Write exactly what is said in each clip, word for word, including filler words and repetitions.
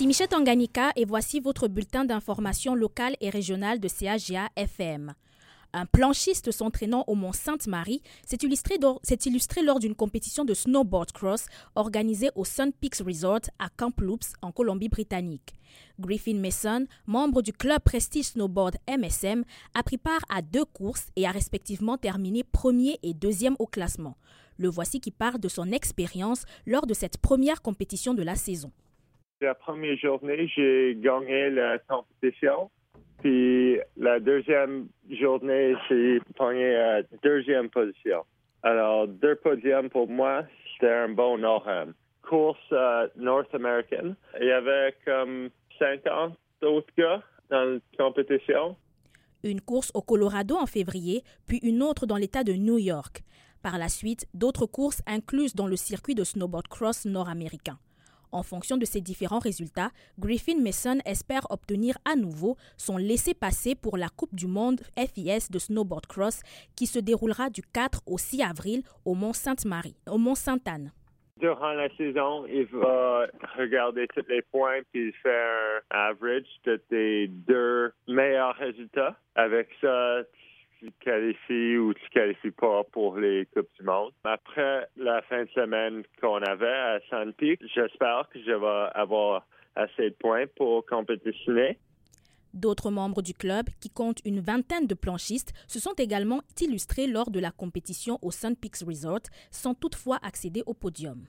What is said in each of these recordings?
Michette Tanganyika et voici votre bulletin d'information locale et régionale de C A G A F M. Un planchiste s'entraînant au Mont Sainte-Marie s'est illustré, s'est illustré lors d'une compétition de snowboard cross organisée au Sun Peaks Resort à Kamloops en Colombie-Britannique. Griffin Mason, membre du club Prestige Snowboard M S M, a pris part à deux courses et a respectivement terminé premier et deuxième au classement. Le voici qui parle de son expérience lors de cette première compétition de la saison. La première journée, j'ai gagné la compétition. Puis la deuxième journée, j'ai gagné la deuxième position. Alors, deux podiums pour moi, c'était un bon Nord-Am. Course euh, North-American. Il y avait comme cinquante autres gars dans la compétition. Une course au Colorado en février, puis une autre dans l'État de New York. Par la suite, d'autres courses incluses dans le circuit de snowboard cross nord-américain. En fonction de ces différents résultats, Griffin Mason espère obtenir à nouveau son laissez-passer pour la Coupe du monde F I S de snowboard cross qui se déroulera du quatre au six avril au Mont Sainte-Marie, au Mont Sainte-Anne. Durant la saison, il va regarder tous les points puis faire un average de tes deux meilleurs résultats. Avec ça, tu te qualifies ou tu ne qualifies pas pour les Coupes du monde. Après la fin de semaine qu'on avait à Sun Peaks, j'espère que je vais avoir assez de points pour compétitionner. D'autres membres du club, qui comptent une vingtaine de planchistes, se sont également illustrés lors de la compétition au Sun Peaks Resort, sans toutefois accéder au podium.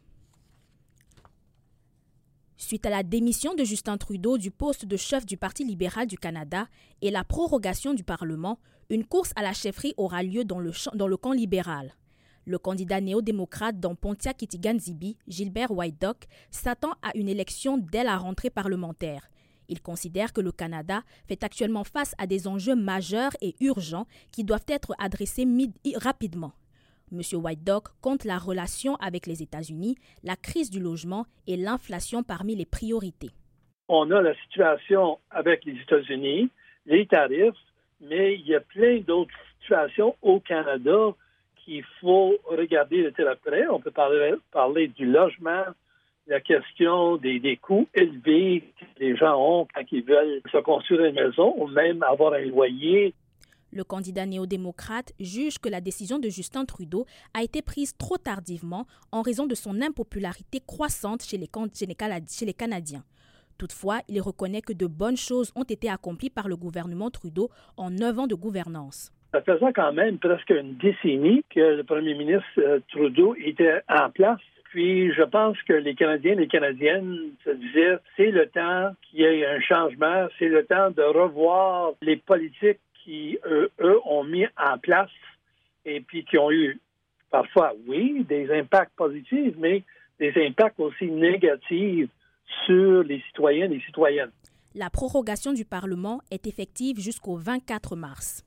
Suite à la démission de Justin Trudeau du poste de chef du Parti libéral du Canada et la prorogation du Parlement, une course à la chefferie aura lieu dans le, champ, dans le camp libéral. Le candidat néo-démocrate dans Pontiac-Kitigan-Zibi, Gilbert White Duck, s'attend à une élection dès la rentrée parlementaire. Il considère que le Canada fait actuellement face à des enjeux majeurs et urgents qui doivent être adressés mid- rapidement. M. White Duck compte la relation avec les États-Unis, la crise du logement et l'inflation parmi les priorités. On a la situation avec les États-Unis, les tarifs, mais il y a plein d'autres situations au Canada qu'il faut regarder de très près. On peut parler, parler du logement, la question des, des coûts élevés que les gens ont quand ils veulent se construire une maison ou même avoir un loyer. Le candidat néo-démocrate juge que la décision de Justin Trudeau a été prise trop tardivement en raison de son impopularité croissante chez les, chez les, chez les Canadiens. Toutefois, il reconnaît que de bonnes choses ont été accomplies par le gouvernement Trudeau en neuf ans de gouvernance. Ça faisait quand même presque une décennie que le premier ministre Trudeau était en place. Puis, je pense que les Canadiens et les Canadiennes se disaient c'est le temps qu'il y ait un changement, c'est le temps de revoir les politiques qui, eux, eux, ont mis en place et puis qui ont eu parfois, oui, des impacts positifs, mais des impacts aussi négatifs sur les citoyens et les citoyennes. La prorogation du Parlement est effective jusqu'au vingt-quatre mars.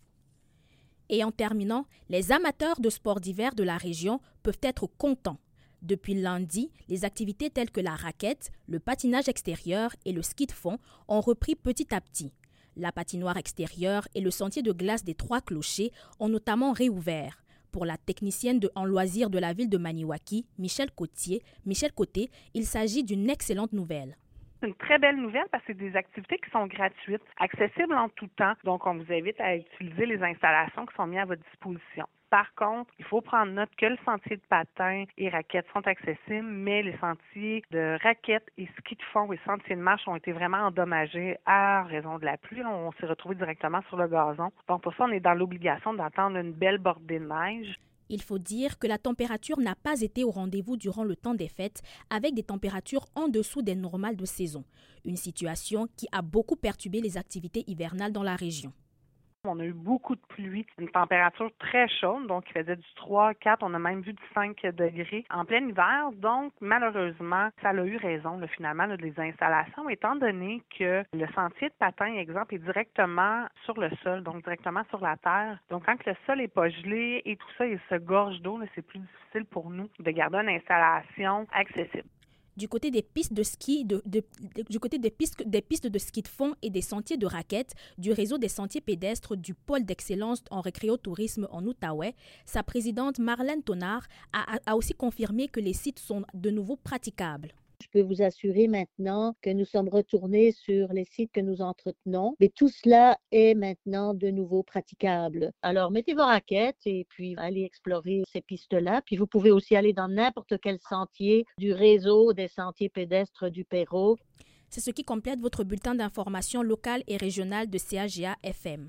Et en terminant, les amateurs de sports d'hiver de la région peuvent être contents. Depuis lundi, les activités telles que la raquette, le patinage extérieur et le ski de fond ont repris petit à petit. La patinoire extérieure et le sentier de glace des Trois Clochers ont notamment réouvert. Pour la technicienne de, en loisirs de la ville de Maniwaki, Michel Côtier, Michel Côté, il s'agit d'une excellente nouvelle. C'est une très belle nouvelle parce que c'est des activités qui sont gratuites, accessibles en tout temps. Donc, on vous invite à utiliser les installations qui sont mises à votre disposition. Par contre, il faut prendre note que le sentier de patin et raquettes sont accessibles, mais les sentiers de raquettes et ski de fond et sentiers de marche ont été vraiment endommagés à raison de la pluie. On s'est retrouvés directement sur le gazon. Donc, pour ça, on est dans l'obligation d'attendre une belle bordée de neige. Il faut dire que la température n'a pas été au rendez-vous durant le temps des fêtes, avec des températures en dessous des normales de saison. Une situation qui a beaucoup perturbé les activités hivernales dans la région. On a eu beaucoup de pluie, une température très chaude, donc il faisait du trois, quatre, on a même vu du cinq degrés en plein hiver. Donc, malheureusement, ça a eu raison, là, finalement, là, des installations, étant donné que le sentier de patin, exemple, est directement sur le sol, donc directement sur la terre. Donc, quand le sol n'est pas gelé et tout ça, il se gorge d'eau, là, c'est plus difficile pour nous de garder une installation accessible. Du côté des pistes de ski, de, de, de, du côté des pistes, des pistes de ski de fond et des sentiers de raquettes, du réseau des sentiers pédestres du pôle d'excellence en récréotourisme en Outaouais, sa présidente Marlène Tonard a, a aussi confirmé que les sites sont de nouveau praticables. Je peux vous assurer maintenant que nous sommes retournés sur les sites que nous entretenons, mais tout cela est maintenant de nouveau praticable. Alors, mettez vos raquettes et puis allez explorer ces pistes-là. Puis vous pouvez aussi aller dans n'importe quel sentier du réseau des sentiers pédestres du Perrot. C'est ce qui complète votre bulletin d'information locale et régionale de C A G A F M.